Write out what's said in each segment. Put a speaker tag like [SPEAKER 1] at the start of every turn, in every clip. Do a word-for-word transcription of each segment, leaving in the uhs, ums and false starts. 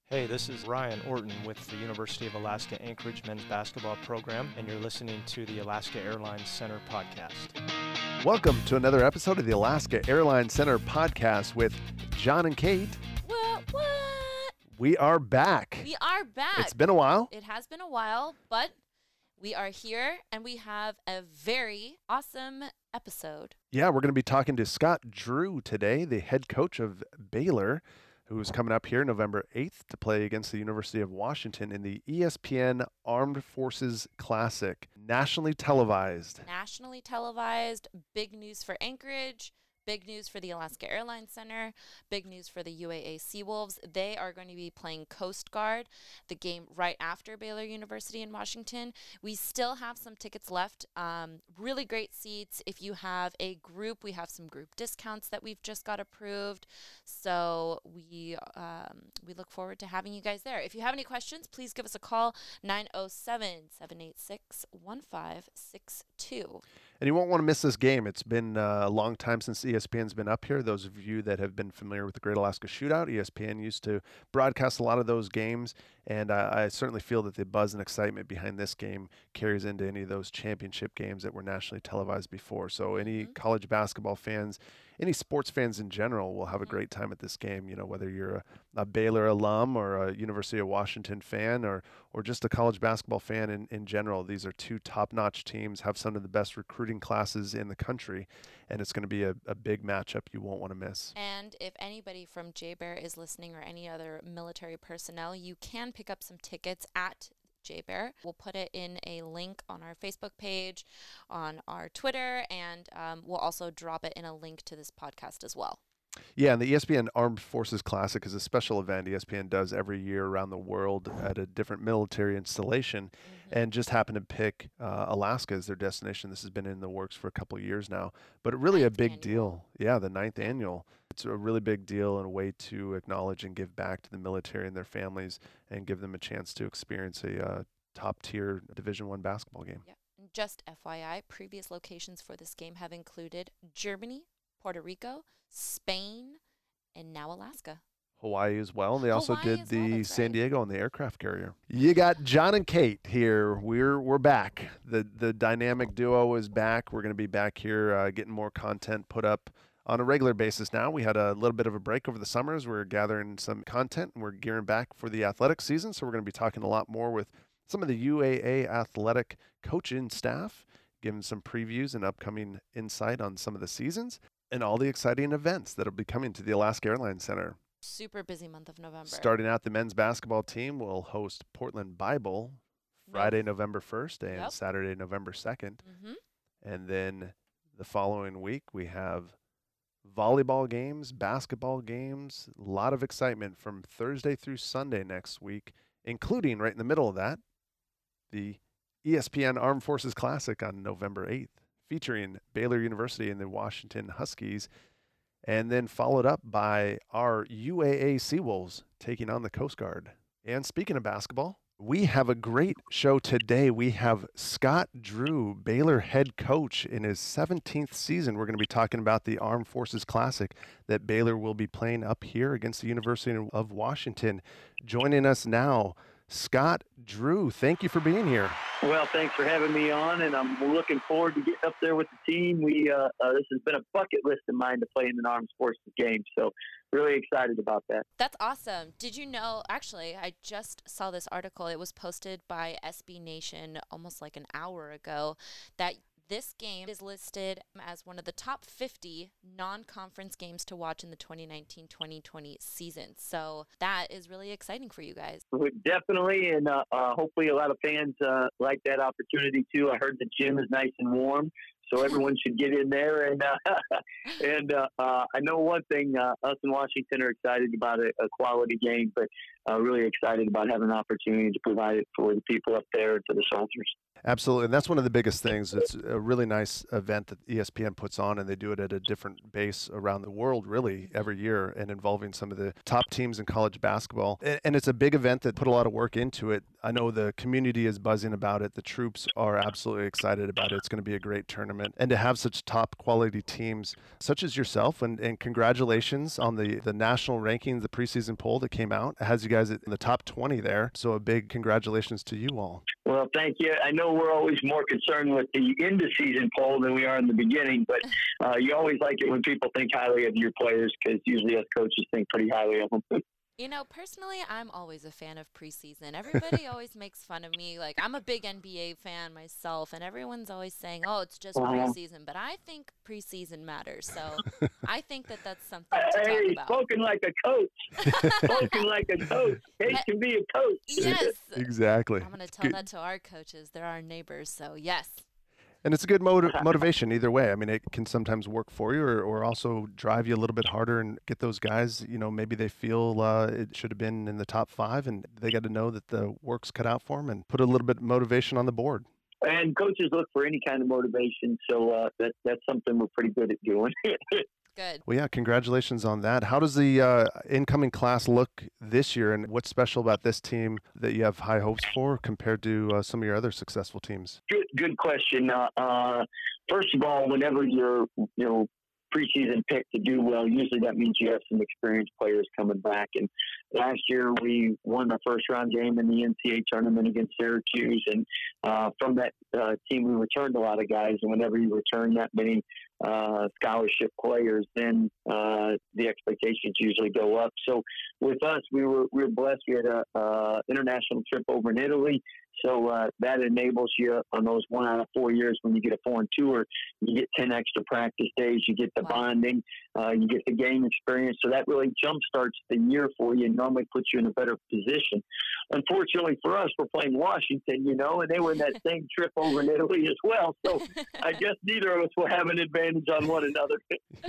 [SPEAKER 1] Hey, this is Ryan Orton with the University of Alaska Anchorage men's basketball program, and you're listening to the Alaska Airlines Center podcast.
[SPEAKER 2] Welcome to another episode of the Alaska Airlines Center podcast with John and Kate.
[SPEAKER 3] What, what?
[SPEAKER 2] We are back.
[SPEAKER 3] We are back.
[SPEAKER 2] It's been a while.
[SPEAKER 3] It has been a while, but we are here, and we have a very awesome episode.
[SPEAKER 2] Yeah, we're going to be talking to Scott Drew today, the head coach of Baylor, who's coming up here November eighth to play against the University of Washington in the E S P N Armed Forces Classic, nationally televised.
[SPEAKER 3] Nationally televised, big news for Anchorage, big news for the Alaska Airlines Center, big news for the U A A Seawolves. They are going to be playing Coast Guard, the game right after Baylor University in Washington. We still have some tickets left, um, really great seats. If you have a group, we have some group discounts that we've just got approved. So we um, we look forward to having you guys there. If you have any questions, please give us a call, nine oh seven, seven eight six, one five six two.
[SPEAKER 2] And you won't want to miss this game. It's been uh, a long time since E S P N's been up here. Those of you that have been familiar with the Great Alaska Shootout, E S P N used to broadcast a lot of those games, and uh, I certainly feel that the buzz and excitement behind this game carries into any of those championship games that were nationally televised before. So any
[SPEAKER 3] Mm-hmm.
[SPEAKER 2] college basketball fans, any sports fans in general will have a great time at this game, you know, whether you're a, a Baylor alum or a University of Washington fan or or just a college basketball fan in, in general. These are two top-notch teams, have some of the best recruiting classes in the country, and it's going to be a, a big matchup you won't want to miss.
[SPEAKER 3] And if anybody from J Bear is listening or any other military personnel, you can pick up some tickets at J Bear. We'll put it in a link on our Facebook page, on our Twitter, and um, we'll also drop it in a link to this podcast as well.
[SPEAKER 2] Yeah, and the E S P N Armed Forces Classic is a special event E S P N does every year around the world at a different military installation, mm-hmm. and just happened to pick uh, Alaska as their destination. This has been in the works for a couple of years now, but really
[SPEAKER 3] ninth
[SPEAKER 2] a big
[SPEAKER 3] annual. deal.
[SPEAKER 2] Yeah, the ninth annual. It's a really big deal and a way to acknowledge and give back to the military and their families and give them a chance to experience a uh, top-tier Division One basketball game.
[SPEAKER 3] Yeah. Just F Y I, previous locations for this game have included Germany, Puerto Rico, Spain, and now Alaska.
[SPEAKER 2] Hawaii as well. And they also
[SPEAKER 3] Hawaii
[SPEAKER 2] did
[SPEAKER 3] as well,
[SPEAKER 2] the
[SPEAKER 3] that's
[SPEAKER 2] San
[SPEAKER 3] right.
[SPEAKER 2] Diego on the aircraft carrier. You got John and Kate here. We're we're back. The the dynamic duo is back. We're going to be back here uh, getting more content put up on a regular basis now. We had a little bit of a break over the summers. We're gathering some content, and we're gearing back for the athletic season. So we're going to be talking a lot more with some of the U A A athletic coaching staff, giving some previews and upcoming insight on some of the seasons and all the exciting events that will be coming to the Alaska Airlines Center.
[SPEAKER 3] Super busy month of November.
[SPEAKER 2] Starting out, the men's basketball team will host Portland Bible Friday, November first and
[SPEAKER 3] Yep.
[SPEAKER 2] Saturday, November second.
[SPEAKER 3] Mm-hmm.
[SPEAKER 2] And then the following week, we have volleyball games, basketball games, a lot of excitement from Thursday through Sunday next week, including right in the middle of that, the E S P N Armed Forces Classic on November eighth, featuring Baylor University and the Washington Huskies, and then followed up by our U A A Seawolves taking on the Coast Guard. And speaking of basketball, we have a great show today. We have Scott Drew, Baylor head coach in his seventeenth season. We're going to be talking about the Armed Forces Classic that Baylor will be playing up here against the University of Washington. Joining us now, Scott Drew. Thank you for being here.
[SPEAKER 4] Well, thanks for having me on, and I'm looking forward to getting up there with the team. We uh, uh, this has been a bucket list of mine to play in an armed forces game, so really excited about that.
[SPEAKER 3] That's awesome. Did you know, actually, I just saw this article. It was posted by S B Nation almost like an hour ago, that this game is listed as one of the top fifty non-conference games to watch in the twenty nineteen twenty twenty season. So that is really exciting for you guys.
[SPEAKER 4] Definitely, and uh, uh, hopefully a lot of fans uh, like that opportunity too. I heard the gym is nice and warm, so everyone should get in there. And uh, and uh, uh, I know one thing, uh, us in Washington are excited about a, a quality game, but uh, really excited about having an opportunity to provide it for the people up there and for the soldiers.
[SPEAKER 2] Absolutely. And that's one of the biggest things. It's a really nice event that E S P N puts on, and they do it at a different base around the world, really, every year, and involving some of the top teams in college basketball. And it's a big event that put a lot of work into it. I know the community is buzzing about it. The troops are absolutely excited about it. It's going to be a great tournament. And to have such top quality teams, such as yourself, and, and congratulations on the, the national ranking, the preseason poll that came out. It has you guys in the top twenty there. So a big congratulations to you all.
[SPEAKER 4] Well, thank you. I know we're always more concerned with the end-of-season poll than we are in the beginning, but uh, you always like it when people think highly of your players, because usually us coaches think pretty highly of them.
[SPEAKER 3] You know, personally, I'm always a fan of preseason. Everybody always makes fun of me. Like, I'm a big N B A fan myself, and everyone's always saying, oh, it's just uh-huh. preseason. But I think preseason matters. So I think that that's something to
[SPEAKER 4] hey,
[SPEAKER 3] talk about.
[SPEAKER 4] Spoken like a coach. Spoken like a coach. Kate can be a coach.
[SPEAKER 3] Yes.
[SPEAKER 2] Exactly.
[SPEAKER 3] I'm going to tell that to our coaches. They're our neighbors. So, yes.
[SPEAKER 2] And it's a good motiv- motivation either way. I mean, it can sometimes work for you, or, or also drive you a little bit harder and get those guys, you know, maybe they feel uh, it should have been in the top five, and they got to know that the work's cut out for them and put a little bit of motivation on the board.
[SPEAKER 4] And coaches look for any kind of motivation, so uh, that, that's something we're pretty good at doing.
[SPEAKER 3] Good.
[SPEAKER 2] Well, yeah, congratulations on that. How does the uh, incoming class look this year, and what's special about this team that you have high hopes for compared to uh, some of your other successful teams?
[SPEAKER 4] Good, good question. Uh, uh, first of all, whenever you're, you know, preseason pick to do well, usually that means you have some experienced players coming back. And last year we won our first round game in the N C A A tournament against Syracuse. And uh, from that uh, team, we returned a lot of guys. And whenever you return that many uh, scholarship players, then uh, the expectations usually go up. So with us, we were we were blessed. We had a uh, international trip over in Italy. So uh, that enables you on those one out of four years when you get a foreign tour, you get ten extra practice days, you get the wow. bonding, uh, you get the game experience. So that really jumpstarts the year for you and normally puts you in a better position. Unfortunately for us, we're playing Washington, you know, and they were in that same trip over in Italy as well. So I guess neither of us will have an advantage on one another.
[SPEAKER 2] Yeah.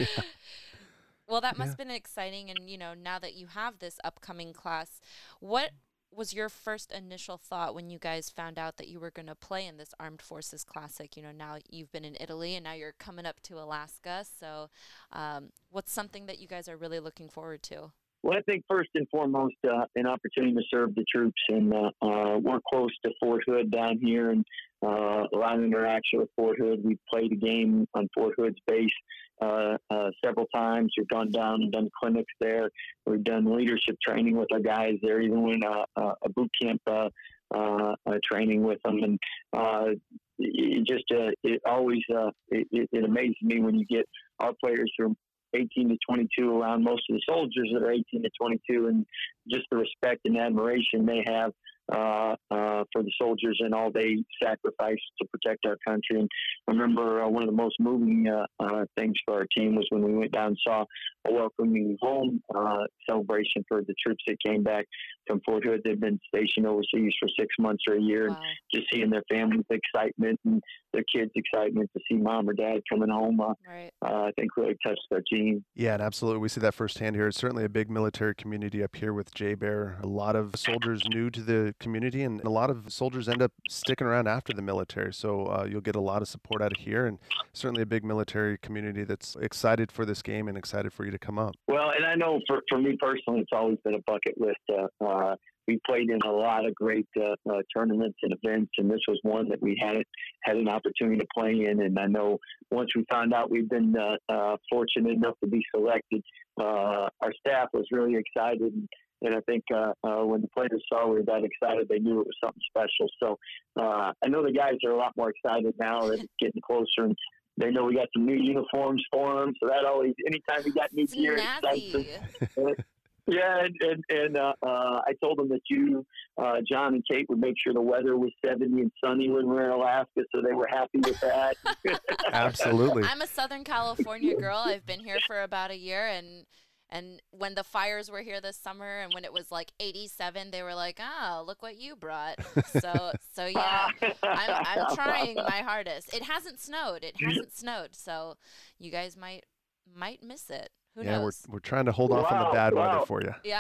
[SPEAKER 3] Well, that must
[SPEAKER 2] yeah.
[SPEAKER 3] have been exciting. And, you know, now that you have this upcoming class, what was your first initial thought when you guys found out that you were going to play in this Armed Forces Classic? You know, now you've been in Italy and now you're coming up to Alaska. So um, what's something that you guys are really looking forward to?
[SPEAKER 4] Well, I think first and foremost, uh, an opportunity to serve the troops. And uh, uh, we're close to Fort Hood down here, and uh, a lot of interaction with Fort Hood. We've played a game on Fort Hood's base uh, uh, several times. We've gone down and done clinics there. We've done leadership training with our guys there, even when uh, uh, a boot camp uh, uh, uh, training with them. And uh, it just uh, it always uh, it, it amazes me when you get our players from eighteen to twenty-two around most of the soldiers that are eighteen to twenty-two, and just the respect and admiration they have uh, uh, for the soldiers and all they sacrifice to protect our country. And I remember uh, one of the most moving uh, uh, things for our team was when we went down and saw a welcoming home uh, celebration for the troops that came back from Fort Hood. They've been stationed overseas for six months or a year.
[SPEAKER 3] Wow.
[SPEAKER 4] And just seeing their family's excitement and their kids' excitement to see mom or dad coming home, uh,
[SPEAKER 3] right.
[SPEAKER 4] uh, I think really touched our team.
[SPEAKER 2] Yeah, and absolutely. We see that firsthand here. It's certainly a big military community up here with J-Bear. A lot of soldiers new to the community, and a lot of soldiers end up sticking around after the military. So uh, you'll get a lot of support out of here, and certainly a big military community that's excited for this game and excited for you to come up.
[SPEAKER 4] Well, and I know for, for me personally, it's always been a bucket list. Uh, uh, we played in a lot of great uh, uh, tournaments and events, and this was one that we hadn't had an opportunity to play in. And I know once we found out we've been uh, uh, fortunate enough to be selected, uh, our staff was really excited. And, and I think uh, uh, when the players saw we were that excited, they knew it was something special. So uh, I know the guys are a lot more excited now that it's getting closer, and they know we got some new uniforms for them. So that always, anytime we got new
[SPEAKER 3] It's
[SPEAKER 4] gear,
[SPEAKER 3] nasty.
[SPEAKER 4] excites them. Yeah, and and, and uh, uh, I told them that you, uh, John and Kate, would make sure the weather was seventy and sunny when we were in Alaska, so they were happy with that.
[SPEAKER 2] Absolutely.
[SPEAKER 3] I'm a Southern California girl. I've been here for about a year, and and when the fires were here this summer, and when it was like eighty-seven, they were like, "Oh, look what you brought." So so yeah, I'm I'm trying my hardest. It hasn't snowed. It hasn't snowed, so you guys might might miss it. Who
[SPEAKER 2] yeah,
[SPEAKER 3] knows?
[SPEAKER 2] we're we're trying to hold off on the
[SPEAKER 4] Wow,
[SPEAKER 2] bad
[SPEAKER 4] wow.
[SPEAKER 2] weather for you.
[SPEAKER 3] Yeah,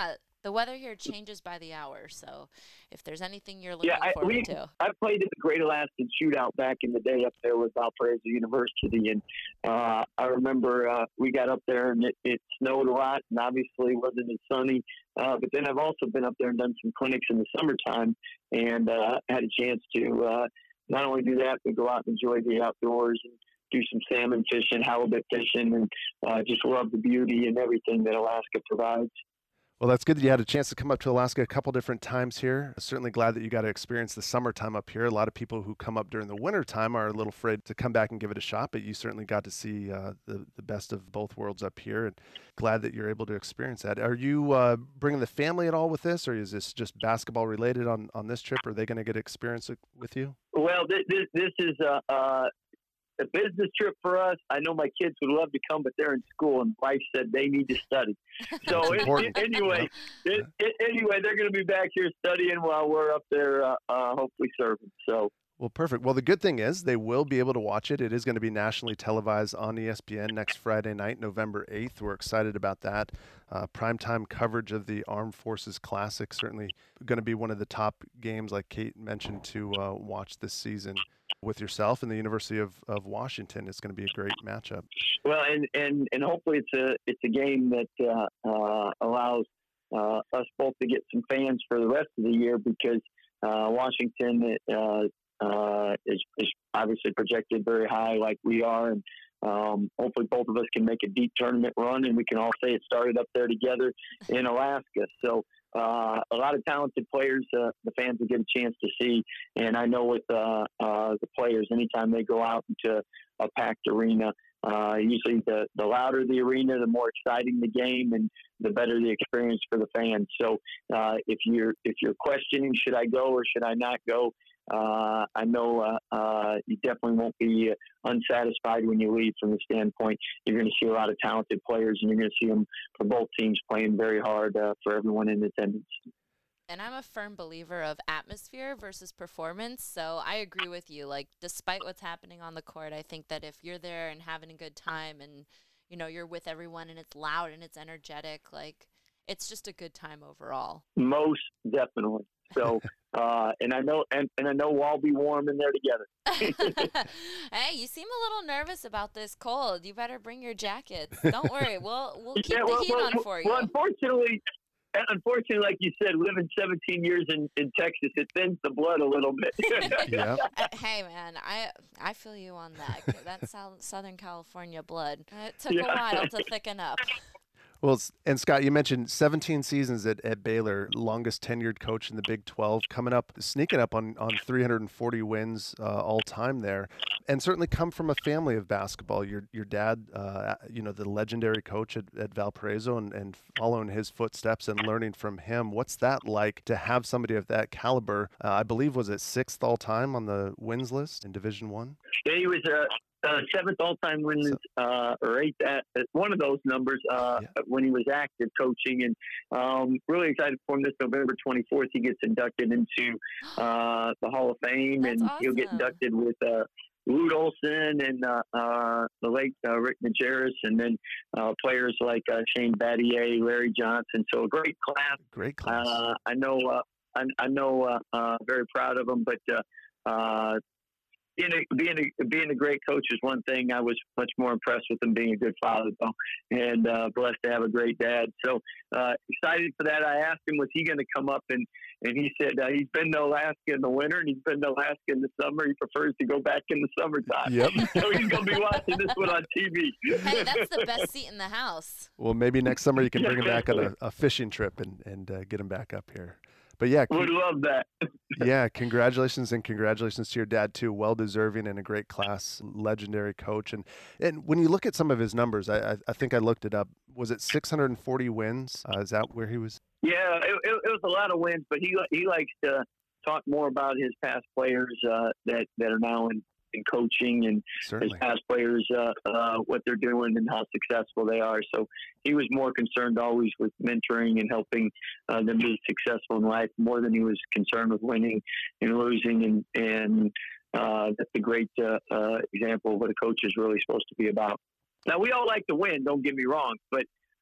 [SPEAKER 3] The weather here changes by the hour, so if there's anything you're looking
[SPEAKER 4] yeah, I,
[SPEAKER 3] forward
[SPEAKER 4] we,
[SPEAKER 3] to.
[SPEAKER 4] I played in the Great Alaskan Shootout back in the day up there with Valparaiso University, and uh, I remember uh, we got up there and it, it snowed a lot, and obviously wasn't as sunny. Uh, but then I've also been up there and done some clinics in the summertime, and uh, had a chance to uh, not only do that, but go out and enjoy the outdoors and do some salmon fishing, halibut fishing, and uh, just love the beauty and everything that Alaska provides.
[SPEAKER 2] Well, that's good that you had a chance to come up to Alaska a couple different times here. Certainly glad that you got to experience the summertime up here. A lot of people who come up during the winter time are a little afraid to come back and give it a shot, but you certainly got to see uh, the, the best of both worlds up here, and glad that you're able to experience that. Are you uh, bringing the family at all with this, or is this just basketball related on, on this trip? Are they going to get experience with you?
[SPEAKER 4] Well, this, this, this is a, uh, a business trip for us. I know my kids would love to come, but they're in school, and wife said they need to study. So it, it, anyway, it, it, anyway, they're going to be back here studying while we're up there, uh, uh, hopefully serving. So.
[SPEAKER 2] Well, perfect. Well, the good thing is they will be able to watch it. It is going to be nationally televised on E S P N next Friday night, November eighth. We're excited about that. Uh, primetime coverage of the Armed Forces Classic, certainly going to be one of the top games, like Kate mentioned, to uh, watch this season with yourself and the University of, of Washington. It's going to be a great matchup.
[SPEAKER 4] Well, and, and, and hopefully it's a it's a game that uh, uh, allows uh, us both to get some fans for the rest of the year, because uh, Washington uh, uh, is, is obviously projected very high like we are, and um, hopefully both of us can make a deep tournament run, and we can all say it started up there together in Alaska. So uh, a lot of talented players uh, the fans will get a chance to see, and I know with uh, uh, the players, anytime they go out into a packed arena, uh, usually the, the louder the arena, the more exciting the game, and the better the experience for the fans. So uh, if you're if you're questioning, should I go or should I not go, Uh, I know uh, uh, you definitely won't be unsatisfied when you leave, from the standpoint you're going to see a lot of talented players, and you're going to see them for both teams playing very hard uh, for everyone in attendance.
[SPEAKER 3] And I'm a firm believer of atmosphere versus performance, so I agree with you. Like, despite what's happening on the court, I think that if you're there and having a good time and, you know, you're with everyone and it's loud and it's energetic, like, it's just a good time overall.
[SPEAKER 4] Most definitely. So, uh, and I know, and, and I know we'll all be warm in there together.
[SPEAKER 3] Hey, you seem a little nervous about this cold. You better bring your jackets. Don't worry, we'll we'll keep
[SPEAKER 4] yeah,
[SPEAKER 3] the
[SPEAKER 4] well,
[SPEAKER 3] heat
[SPEAKER 4] well,
[SPEAKER 3] on for you.
[SPEAKER 4] Well, unfortunately, unfortunately, like you said, living seventeen years in, in Texas, it thins the blood a little bit.
[SPEAKER 2] Yeah.
[SPEAKER 3] Uh, hey, man, I I feel you on that. That's Southern California blood. It took
[SPEAKER 4] Yeah.
[SPEAKER 3] a while to thicken up.
[SPEAKER 2] Well, and Scott, you mentioned seventeen seasons at, at Baylor, longest tenured coach in the Big twelve, coming up, sneaking up on, on three hundred forty wins uh, all time there, and certainly come from a family of basketball. Your your dad, uh, you know, the legendary coach at, at Valparaiso, and, and following his footsteps and learning from him. What's that like to have somebody of that caliber? Uh, I believe, was it sixth all time on the wins list in Division One?
[SPEAKER 4] Yeah, he was a. Uh, seventh all-time wins, uh, or eighth at, at one of those numbers uh,
[SPEAKER 2] Yeah.
[SPEAKER 4] when he was active coaching, and um, really excited for him. This November twenty-fourth, he gets inducted into uh, the Hall of Fame,
[SPEAKER 3] That's
[SPEAKER 4] and he'll get
[SPEAKER 3] awesome.
[SPEAKER 4] inducted with uh, Lute Olson and uh, uh, the late uh, Rick Majerus, and then uh, players like uh, Shane Battier, Larry Johnson. So a great class.
[SPEAKER 2] Great class.
[SPEAKER 4] Uh, I know, uh, I, I know, uh, uh, very proud of him, but uh, uh, Being a, being a being a great coach is one thing. I was much more impressed with him being a good father, though, and uh, blessed to have a great dad. So uh, excited for that. I asked him, was he going to come up, and and he said uh, he's been to Alaska in the winter and he's been to Alaska in the summer. He prefers to go back in the summertime.
[SPEAKER 2] Yep.
[SPEAKER 4] So he's going to be watching this one on T V.
[SPEAKER 3] Hey, that's the best seat in the house.
[SPEAKER 2] Well, maybe next summer you can bring him back on a,
[SPEAKER 4] Exactly.
[SPEAKER 2] a fishing trip and, and uh, get him back up here. But yeah,
[SPEAKER 4] Would love that.
[SPEAKER 2] yeah, congratulations, and congratulations to your dad too. Well deserving and a great class, legendary coach. And and when you look at some of his numbers, I I, I think I looked it up. Was it six hundred forty wins? Uh, is that where he was?
[SPEAKER 4] Yeah, it, it, it was a lot of wins, but he he likes to talk more about his past players uh, that that are now in, in coaching, and his
[SPEAKER 2] Certainly.
[SPEAKER 4] past players uh, uh, what they're doing and how successful they are. So he was more concerned always with mentoring and helping uh, them be successful in life, more than he was concerned with winning and losing. And and uh, that's a great uh, uh, example of what a coach is really supposed to be about. Now, we all like to win, don't get me wrong, but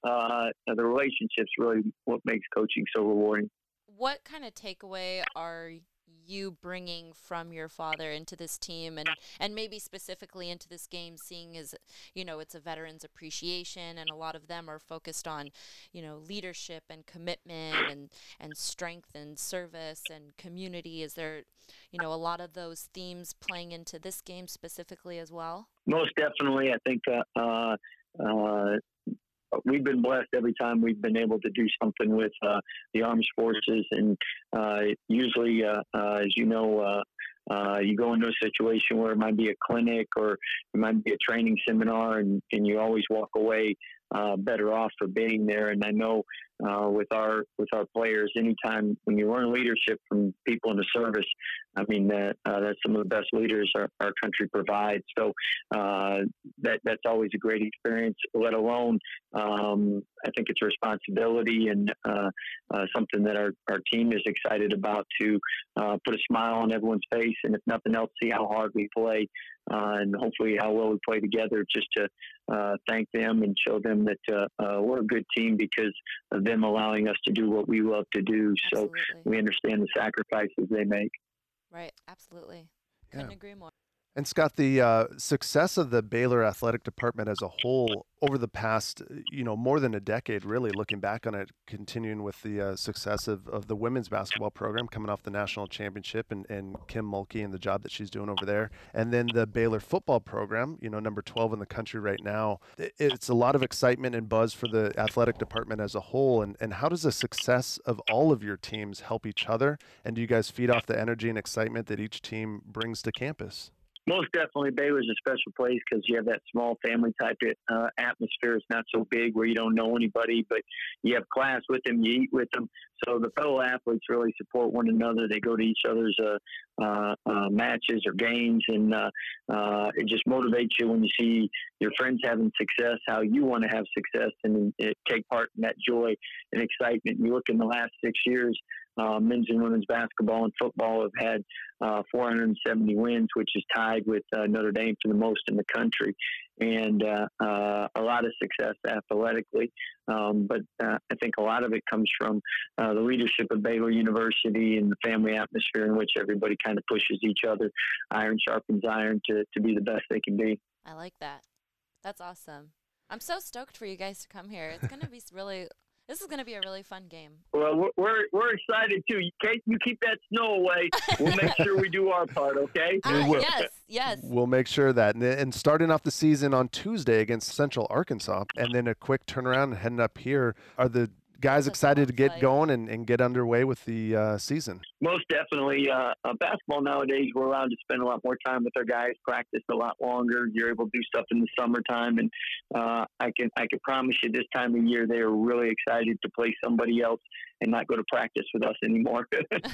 [SPEAKER 4] uh, the relationships really what makes coaching so rewarding.
[SPEAKER 3] What kind of takeaway are you bringing from your father into this team, and, and maybe specifically into this game, seeing as, you know, it's a veterans appreciation and a lot of them are focused on, you know, leadership and commitment and, and strength and service and community? Is there, you know, a lot of those themes playing into this game specifically as well?
[SPEAKER 4] Most definitely. I think uh, uh, uh, we've been blessed every time we've been able to do something with uh, the armed forces. And uh, usually, uh, uh, as you know, uh, uh, you go into a situation where it might be a clinic or it might be a training seminar, and, and you always walk away uh, better off for being there. And I know uh, with our with our players, anytime when you learn leadership from people in the service, I mean, uh, uh, that's some of the best leaders our, our country provides. So uh, that that's always a great experience, let alone um, I think it's a responsibility and uh, uh, something that our, our team is excited about to uh, put a smile on everyone's face. And if nothing else, see how hard we play uh, and hopefully how well we play together, just to uh, thank them and show them that uh, uh, we're a good team because of them allowing us to do what we love to do.
[SPEAKER 3] Absolutely.
[SPEAKER 4] So we understand the sacrifices they make.
[SPEAKER 3] Right, absolutely. Couldn't
[SPEAKER 2] Yeah.
[SPEAKER 3] agree more.
[SPEAKER 2] And Scott, the uh, success of the Baylor athletic department as a whole over the past, you know, more than a decade, really looking back on it, continuing with the uh, success of, of the women's basketball program coming off the national championship and, and Kim Mulkey and the job that she's doing over there. And then the Baylor football program, you know, number twelve in the country right now. It's a lot of excitement and buzz for the athletic department as a whole. And, and how does the success of all of your teams help each other? And do you guys feed off the energy and excitement that each team brings to campus?
[SPEAKER 4] Most definitely, Baylor's a special place because you have that small family type uh, atmosphere. It's not so big where you don't know anybody, but you have class with them, you eat with them. So the fellow athletes really support one another. They go to each other's uh, uh, uh, matches or games, and uh, uh, it just motivates you when you see your friends having success, how you want to have success, and uh, take part in that joy and excitement. You look in the last six years, Uh, men's and women's basketball and football have had uh, four hundred seventy wins, which is tied with uh, Notre Dame for the most in the country, and uh, uh, a lot of success athletically. Um, but uh, I think a lot of it comes from uh, the leadership of Baylor University and the family atmosphere in which everybody kind of pushes each other. Iron sharpens iron to, to be the best they can be.
[SPEAKER 3] I like that. That's awesome. I'm so stoked for you guys to come here. It's going to be really... This is going to be a really fun game.
[SPEAKER 4] Well, we're we're, we're excited too. Kate, you keep that snow away. We'll make sure we do our part, okay?
[SPEAKER 3] Uh,
[SPEAKER 2] We will.
[SPEAKER 3] yes, yes.
[SPEAKER 2] We'll make sure of that. And, and starting off the season on Tuesday against Central Arkansas, and then a quick turnaround and heading up here. Are the guys
[SPEAKER 3] That's
[SPEAKER 2] excited to get
[SPEAKER 3] like.
[SPEAKER 2] going and, and get underway with the uh, season?
[SPEAKER 4] Most definitely. Uh, uh, basketball nowadays, we're allowed to spend a lot more time with our guys, practice a lot longer. You're able to do stuff in the summertime, and uh, I can I can promise you this time of year they are really excited to play somebody else and not go to practice with us anymore.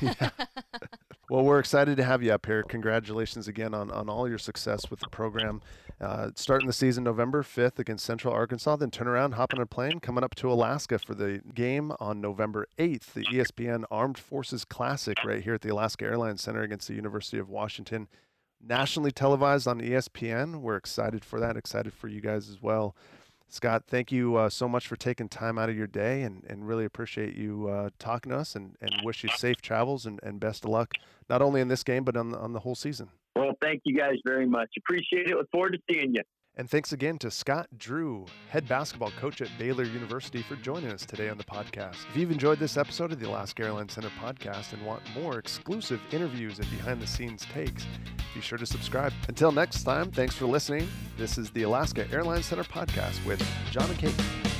[SPEAKER 2] Well, we're excited to have you up here. Congratulations again on, on all your success with the program. Uh, starting the season November fifth against Central Arkansas, then turn around, hop on a plane, coming up to Alaska for the game on November eighth, the E S P N Armed Forces Classic right here at the Alaska Airlines Center against the University of Washington. Nationally televised on E S P N. We're excited for that, excited for you guys as well. Scott, thank you uh, so much for taking time out of your day, and, and really appreciate you uh, talking to us, and, and wish you safe travels and, and best of luck, not only in this game, but on the, on the whole season.
[SPEAKER 4] Well, thank you guys very much. Appreciate it. Look forward to seeing you.
[SPEAKER 2] And thanks again to Scott Drew, head basketball coach at Baylor University, for joining us today on the podcast. If you've enjoyed this episode of the Alaska Airlines Center podcast and want more exclusive interviews and behind-the-scenes takes, be sure to subscribe. Until next time, thanks for listening. This is the Alaska Airlines Center podcast with John and Kate.